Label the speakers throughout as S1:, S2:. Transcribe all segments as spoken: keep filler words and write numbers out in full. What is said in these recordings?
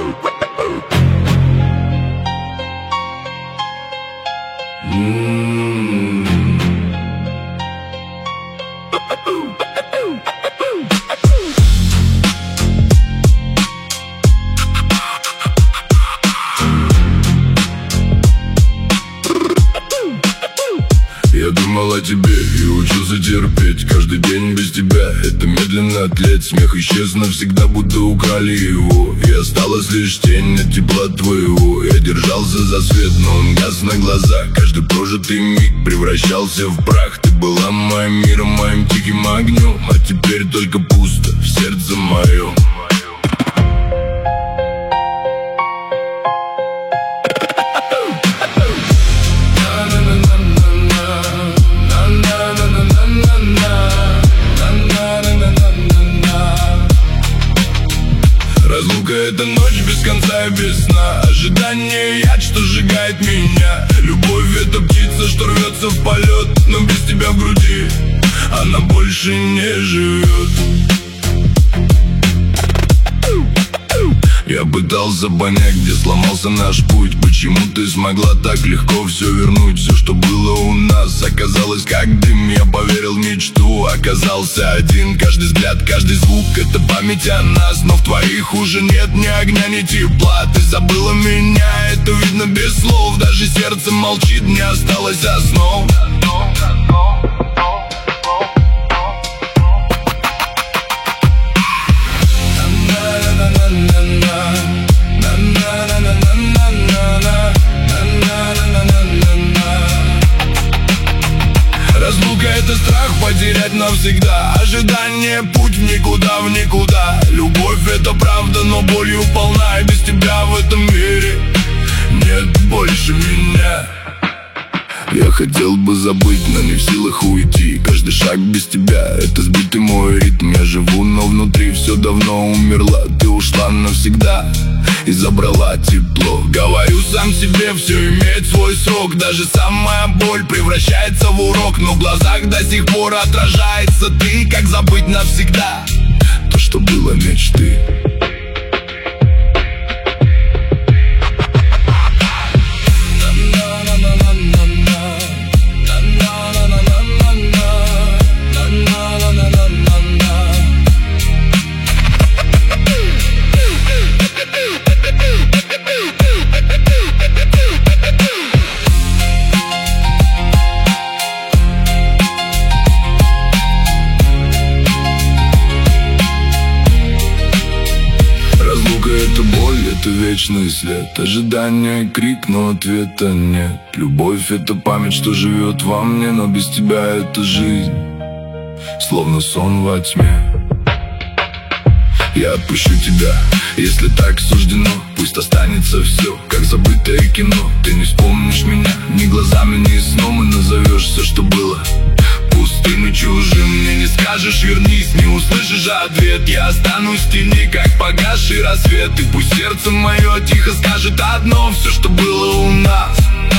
S1: Я думал о тебе и учился терпеть. Каждый день без тебя — это медленно тлеть. Смех исчез навсегда, будто украли его, и осталась лишь тень от тепла твоего. Я держался за свет, но он гас на глазах. Каждый прожитый миг превращался в прах. Ты была моим миром, моим тихим огнем, а теперь только пусто в сердце моем. Разлука — это ночь без конца и без сна. Ожидание — яд, что сжигает меня. Любовь — это птица, что рвется в полет, но без тебя в груди она больше не живет. Я пытался понять, где сломался наш путь. Почему ты смогла так легко все вернуть? Все, что было у нас, оказалось как дым. Я поверил в мечту, оказался один. Каждый взгляд, каждый звук — это память о нас. Но в твоих уже нет ни огня, ни тепла. Ты забыла меня, это видно без слов. Даже сердце молчит, не осталось основ. Разлука — это страх потерять навсегда. Ожидание — путь в никуда, в никуда. Любовь — это правда, но болью полна. И без тебя в этом мире нет больше меня. Я хотел бы забыть, но не в силах уйти. Каждый шаг без тебя — это сбитый мой ритм. Я живу, но внутри все давно умерла. Ты ушла навсегда и забрала тепло. Говорю сам себе, все имеет свой срок. Даже самая боль превращается в урок. Но в глазах до сих пор отражается ты. Как забыть навсегда то, что было мечты? Это боль, это вечный след. Ожидание — крик, но ответа нет. Любовь — это память, что живет во мне. Но без тебя это жизнь, словно сон во тьме. Я отпущу тебя, если так суждено. Пусть останется все, как забытое кино. Ты не вспомнишь меня ни глазами, ни сном. И назовешь все, что было, пустым и чужим. Мне не скажешь вернись, не услышишь ответ. Я останусь в тени, как погасший рассвет. И пусть сердце мое тихо скажет одно: все, что было у нас,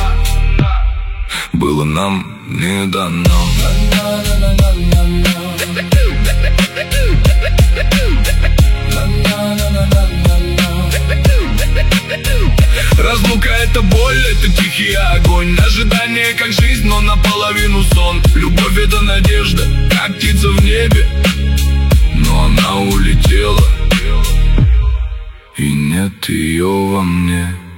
S1: было нам не дано. Разлука — это боль, это тихий огонь. Ожидание как жизнь, но наполовину сон. Любовь — это надежда, как птица в небе, но она улетела, и нет ее во мне.